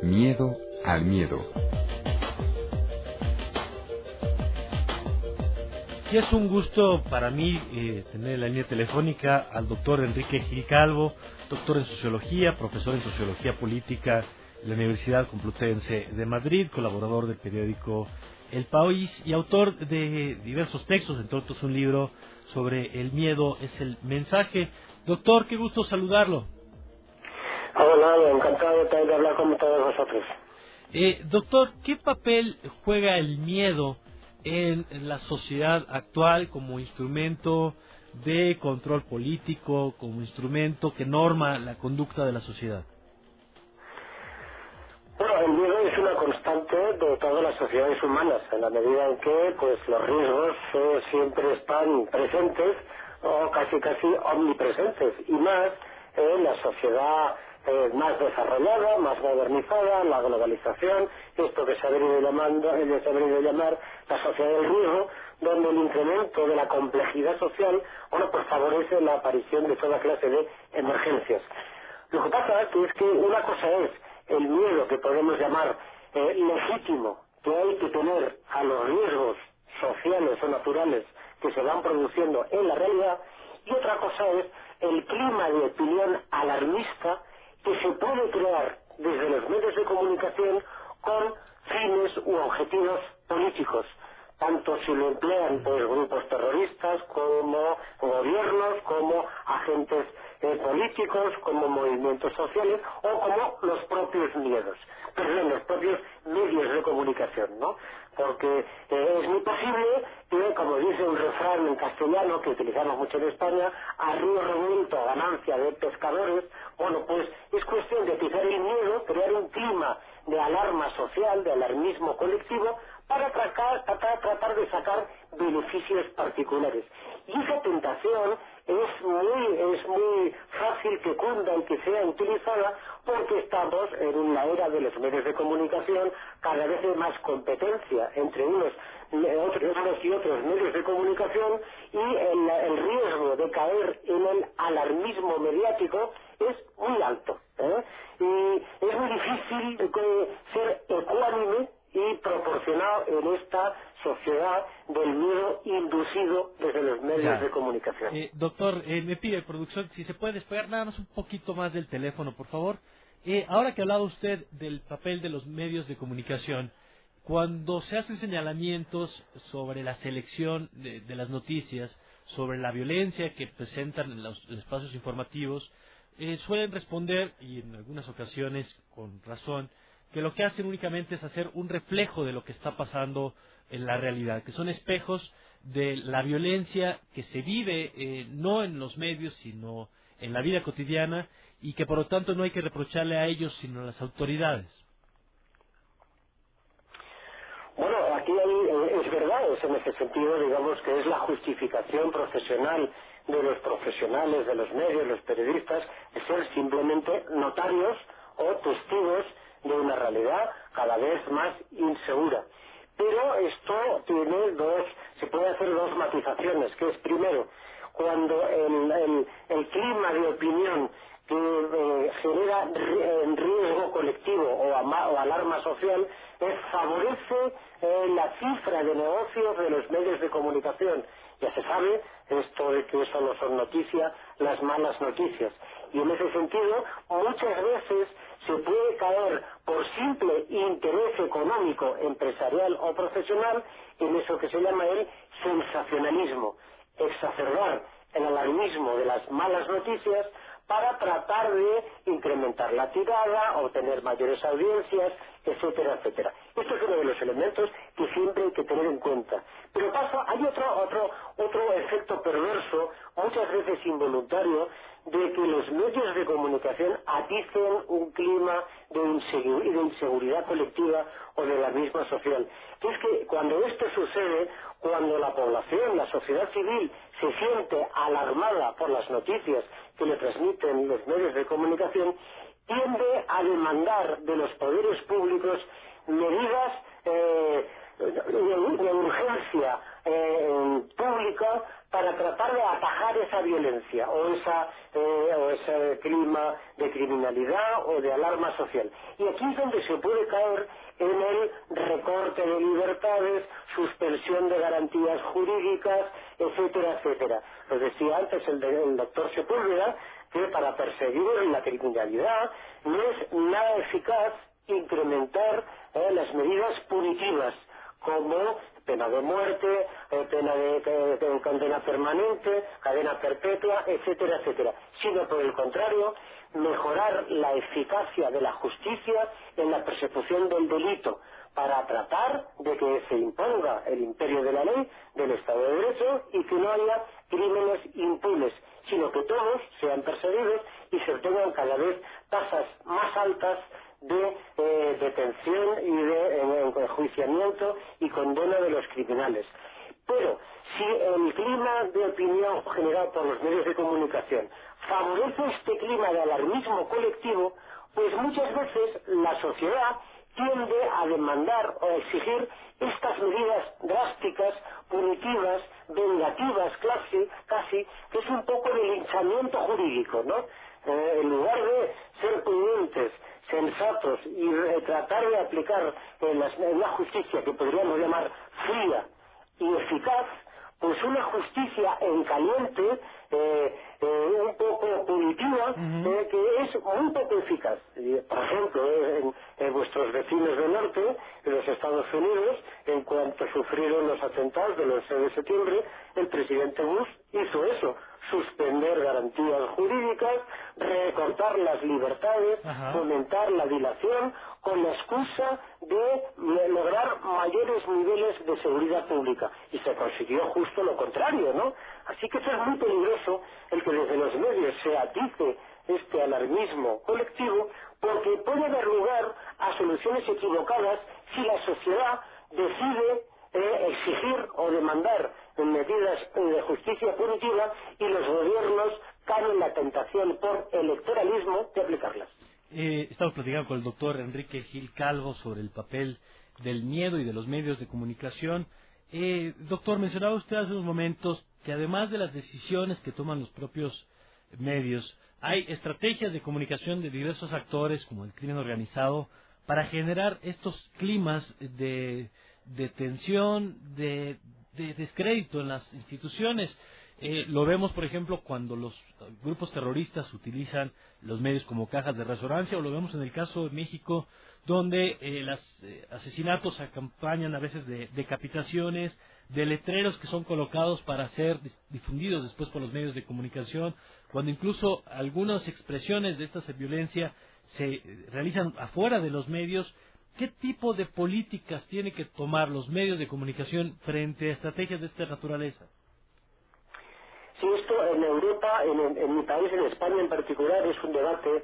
Miedo al miedo. Y es un gusto para mí tener en la línea telefónica al doctor Enrique Gil Calvo, doctor en Sociología, profesor en Sociología Política en la Universidad Complutense de Madrid, colaborador del periódico El País y autor de diversos textos, entre otros un libro sobre el miedo es el mensaje. Doctor, qué gusto saludarlo. Hola, encantado de hablar con todos vosotros. Doctor, ¿qué papel juega el miedo en la sociedad actual como instrumento de control político, como instrumento que norma la conducta de la sociedad? Bueno, el miedo es una constante de todas las sociedades humanas, en la medida en que los riesgos siempre están presentes o casi omnipresentes, y más en la sociedad más desarrollada, más modernizada, la globalización, esto que se ha venido llamar la sociedad del riesgo, donde el incremento de la complejidad social, favorece la aparición de toda clase de emergencias. Lo que pasa es que una cosa es el miedo que podemos llamar legítimo, que hay que tener a los riesgos sociales o naturales que se van produciendo en la realidad, y otra cosa es el clima de opinión alarmista que se puede crear desde los medios de comunicación con fines u objetivos políticos, tanto si lo emplean grupos terroristas como gobiernos, como agentes políticos, como movimientos sociales o como los propios los propios medios de comunicación, ¿no? Porque es muy posible que, como dice un refrán en castellano que utilizamos mucho en España, a río revuelto, ganancia de pescadores. Es cuestión de atizar el miedo, crear un clima de alarma social, de alarmismo colectivo, para tratar de sacar beneficios particulares. Y esa tentación es muy fácil que cunda y que sea utilizada porque estamos en la era de los medios de comunicación, cada vez hay más competencia entre unos y otros medios de comunicación, y el riesgo de caer en el alarmismo mediático es muy alto, y es muy difícil ser ecuánime y proporcionado en esta sociedad del miedo inducido desde los medios de comunicación. Doctor, me pide producción si se puede despegar nada más un poquito más del teléfono, por favor. Ahora que ha hablado usted del papel de los medios de comunicación, cuando se hacen señalamientos sobre la selección de las noticias, sobre la violencia que presentan en los espacios informativos, suelen responder, y en algunas ocasiones con razón, que lo que hacen únicamente es hacer un reflejo de lo que está pasando en la realidad, que son espejos de la violencia que se vive no en los medios, sino en la vida cotidiana, y que por lo tanto no hay que reprocharle a ellos, sino a las autoridades. Bueno, aquí es verdad, en ese sentido, digamos que es la justificación profesional de los profesionales, de los medios, los periodistas, de ser simplemente notarios o testigos de una realidad cada vez más insegura. Pero esto se puede hacer dos matizaciones, que es primero, cuando el clima de opinión que genera riesgo colectivo o alarma social favorece la cifra de negocios de los medios de comunicación. Ya se sabe esto de que solo son noticias las malas noticias, y en ese sentido muchas veces se puede caer por simple interés económico, empresarial o profesional en eso que se llama el sensacionalismo, exacerbar el alarmismo de las malas noticias para tratar de incrementar la tirada, obtener mayores audiencias, etcétera, etcétera. Esto es uno de los elementos que siempre hay que tener en cuenta. Pero hay otro efecto perverso, muchas veces involuntario, de que los medios de comunicación aticen un clima de inseguridad colectiva o de alarmismo social. Que es que cuando esto sucede, cuando la población, la sociedad civil, se siente alarmada por las noticias que le transmiten los medios de comunicación, tiende a demandar de los poderes públicos medidas de urgencia pública para tratar de atajar esa violencia o ese clima de criminalidad o de alarma social. Y aquí es donde se puede caer en el recorte de libertades, suspensión de garantías jurídicas, etcétera, etcétera. Lo decía antes el doctor Sepúlveda, que para perseguir la criminalidad no es nada eficaz incrementar las medidas punitivas, como pena de muerte, pena de condena permanente, cadena perpetua, etcétera, etcétera, sino por el contrario, mejorar la eficacia de la justicia en la persecución del delito, para tratar de que se imponga el imperio de la ley, del Estado de Derecho, y que no haya crímenes impunes, sino que todos sean perseguidos y se obtengan cada vez tasas más altas de detención y de enjuiciamiento y condena de los criminales. Pero si el clima de opinión generado por los medios de comunicación favorece este clima de alarmismo colectivo, pues muchas veces la sociedad tiende a demandar o a exigir estas medidas drásticas, punitivas, vengativas, casi, que es un poco de linchamiento jurídico, ¿no? En lugar de ser prudentes, sensatos y tratar de aplicar una justicia que podríamos llamar fría y eficaz, pues una justicia en caliente, un poco punitiva, que es muy poco eficaz. Por ejemplo, en vuestros vecinos del norte, en los Estados Unidos, en cuanto sufrieron los atentados del 11 de septiembre, el presidente Bush hizo eso: suspender garantías jurídicas, recortar las libertades, fomentar la dilación, con la excusa de lograr mayores niveles de seguridad pública. Y se consiguió justo lo contrario, ¿no? Así que eso es muy peligroso, el que desde los medios se atice este alarmismo colectivo, porque puede dar lugar a soluciones equivocadas si la sociedad decide exigir o demandar medidas de justicia punitiva y los gobiernos caen en la tentación por electoralismo de aplicarlas. Estamos platicando con el doctor Enrique Gil Calvo sobre el papel del miedo y de los medios de comunicación. Doctor, mencionaba usted hace unos momentos que además de las decisiones que toman los propios medios, hay estrategias de comunicación de diversos actores, como el crimen organizado, para generar estos climas de tensión, de descrédito en las instituciones. Lo vemos, por ejemplo, cuando los grupos terroristas utilizan los medios como cajas de resonancia, o lo vemos en el caso de México, donde los asesinatos acompañan a veces de decapitaciones, de letreros que son colocados para ser difundidos después por los medios de comunicación, cuando incluso algunas expresiones de esta violencia se realizan afuera de los medios. ¿Qué tipo de políticas tienen que tomar los medios de comunicación frente a estrategias de esta naturaleza? Sí, esto en Europa, en mi país, en España en particular, es un debate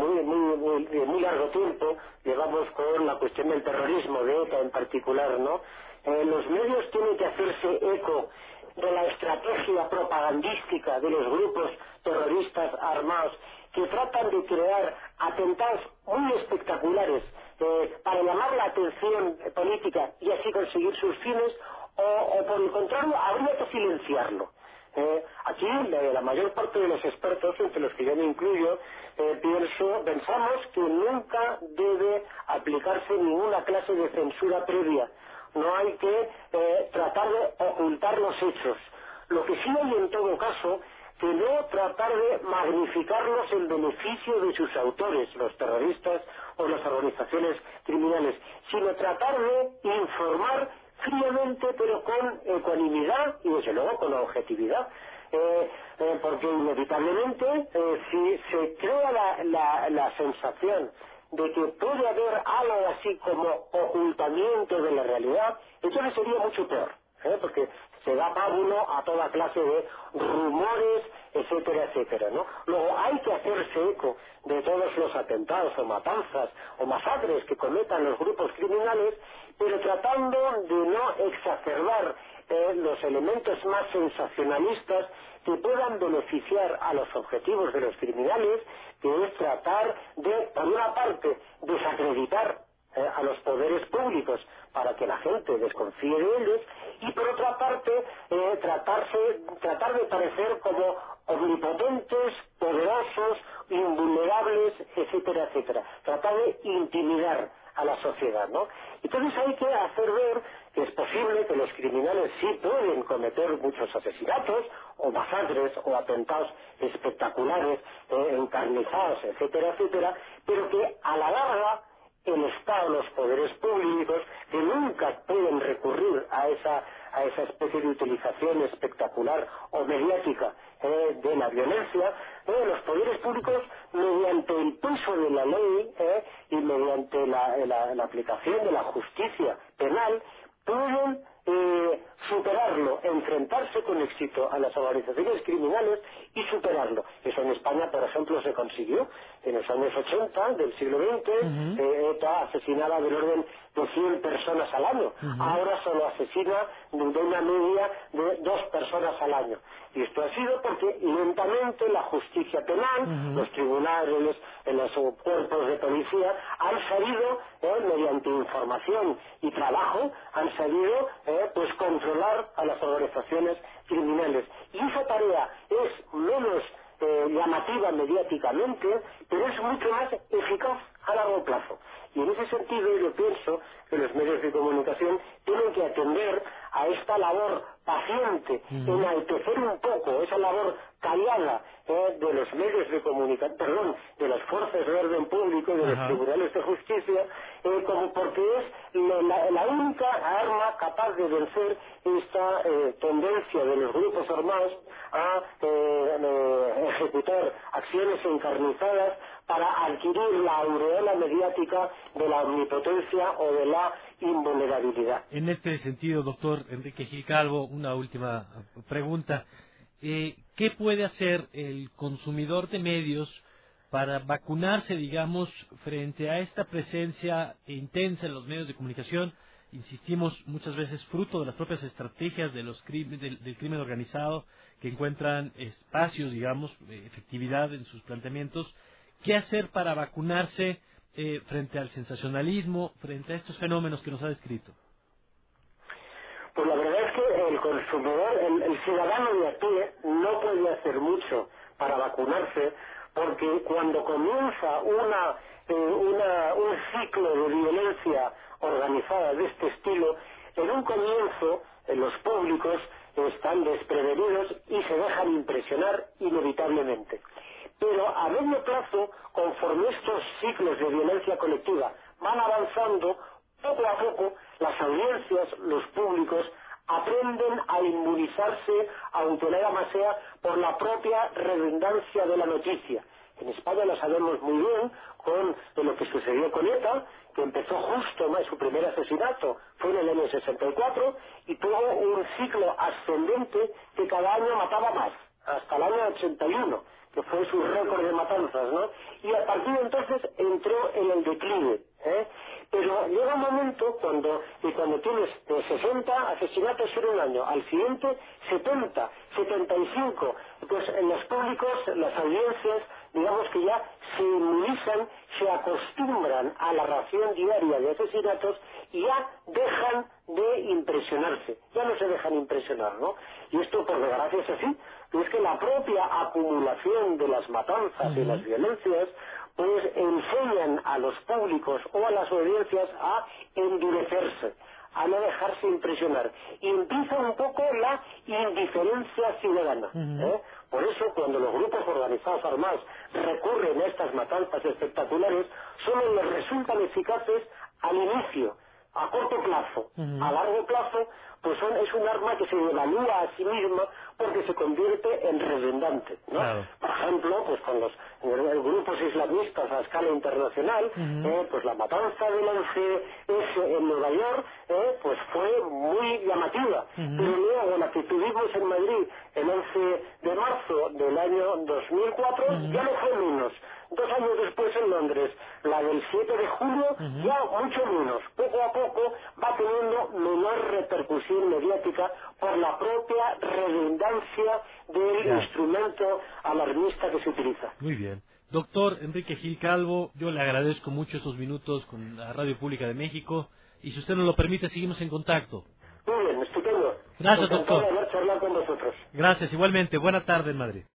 de muy largo tiempo. Llevamos con la cuestión del terrorismo, de ETA en particular, ¿no? Los medios tienen que hacerse eco de la estrategia propagandística de los grupos terroristas armados que tratan de crear atentados muy espectaculares para llamar la atención política y así conseguir sus fines, o por el contrario, habría que silenciarlo. Aquí la mayor parte de los expertos, entre los que yo me incluyo, pensamos que nunca debe aplicarse ninguna clase de censura previa. No hay que tratar de ocultar los hechos. Lo que sí hay en todo caso, que no tratar de magnificarlos en beneficio de sus autores, los terroristas o las organizaciones criminales, sino tratar de informar fríamente, pero con ecuanimidad y desde luego con objetividad, porque inevitablemente si se crea la sensación de que puede haber algo así como ocultamiento de la realidad, entonces sería mucho peor, porque se da pábulo a toda clase de rumores, etcétera, etcétera, ¿no? Luego hay que hacerse eco de todos los atentados o matanzas o masacres que cometan los grupos criminales, pero tratando de no exacerbar los elementos más sensacionalistas que puedan beneficiar a los objetivos de los criminales, que es tratar de, por una parte, desacreditar a los poderes públicos para que la gente desconfíe de ellos, y por otra parte tratar de parecer como omnipotentes, poderosos, invulnerables, etcétera, etcétera. Tratar de intimidar a la sociedad, ¿no? Entonces hay que hacer ver que es posible que los criminales sí pueden cometer muchos asesinatos o masacres o atentados espectaculares, encarnizados, etcétera, etcétera, pero que a la larga el Estado, los poderes públicos, que nunca pueden recurrir a esa especie de utilización espectacular o mediática de la violencia, los poderes públicos, mediante el peso de la ley y mediante la aplicación de la justicia penal, pueden superarlo, enfrentarse con éxito a las organizaciones criminales y superarlo. Eso en España, por ejemplo, se consiguió en los años 80 del siglo XX. ETA asesinaba del orden de 100 personas al año. Ahora solo asesina de una media de 2 personas al año. Y esto ha sido porque lentamente la justicia penal, los tribunales, los cuerpos de policía han sabido, mediante información y trabajo, han sabido pues controlar a las organizaciones criminales. Y esa tarea es menos llamativa mediáticamente, pero es mucho más eficaz a largo plazo. Y en ese sentido yo pienso que los medios de comunicación tienen que atender a esta labor paciente, enaltecer un poco esa labor callada de los medios de comunicación, perdón, de las fuerzas de orden público y de los tribunales de justicia, como porque es la única arma capaz de vencer esta tendencia de los grupos armados a ejecutar acciones encarnizadas para adquirir la aureola mediática de la omnipotencia o de la invulnerabilidad. En este sentido, doctor Enrique Gil Calvo, una última pregunta. ¿Qué puede hacer el consumidor de medios para vacunarse, digamos, frente a esta presencia intensa en los medios de comunicación? Insistimos, muchas veces fruto de las propias estrategias de del crimen organizado, que encuentran espacios, digamos, efectividad en sus planteamientos. ¿Qué hacer para vacunarse frente al sensacionalismo, frente a estos fenómenos que nos ha descrito? Pues la verdad es que el consumidor, el ciudadano de a pie, no puede hacer mucho para vacunarse, porque cuando comienza un ciclo de violencia organizada de este estilo, en un comienzo los públicos están desprevenidos y se dejan impresionar inevitablemente. Pero a medio plazo, conforme estos ciclos de violencia colectiva van avanzando, poco a poco las audiencias, los públicos, aprenden a inmunizarse, aunque nada más sea por la propia redundancia de la noticia. En España lo sabemos muy bien con lo que sucedió con ETA, que empezó justo su primer asesinato, fue en el año 64, y tuvo un ciclo ascendente que cada año mataba más, hasta el año 81, que fue su récord de matanzas, ¿no? Y a partir de entonces entró en el declive, Pero llega un momento cuando tienes 60 asesinatos en un año, al siguiente 70, 75, pues en los públicos, las audiencias, digamos que ya se inmunizan, se acostumbran a la ración diaria de asesinatos y ya dejan de impresionarse, ya no se dejan impresionar, ¿no? Y esto por desgracia es así, es que la propia acumulación de las matanzas y las violencias pues enseñan a los públicos o a las audiencias a endurecerse, a no dejarse impresionar, y empieza un poco la indiferencia ciudadana. Por eso, cuando los grupos organizados armados recurren a estas matanzas espectaculares, solo les resultan eficaces al inicio, a corto plazo. A largo plazo, pues es un arma que se devalúa a sí misma porque se convierte en redundante, ¿no? Claro. Por ejemplo, pues con los grupos islamistas a escala internacional, pues la matanza del 11S en Nueva York, pues fue muy llamativa. Pero luego la que tuvimos en Madrid el 11 de marzo del año 2004 ya no fue menos. 2 años después en Londres, la del 7 de julio, ya mucho menos. Poco a poco va teniendo menor repercusión mediática por la propia redundancia del Claro. instrumento alarmista que se utiliza. Muy bien. Doctor Enrique Gil Calvo, yo le agradezco mucho estos minutos con la Radio Pública de México y si usted nos lo permite, seguimos en contacto. Muy bien, estupendo. Gracias, Encantado doctor. de haber charlado con vosotros. Gracias, igualmente. Buena tarde en Madrid.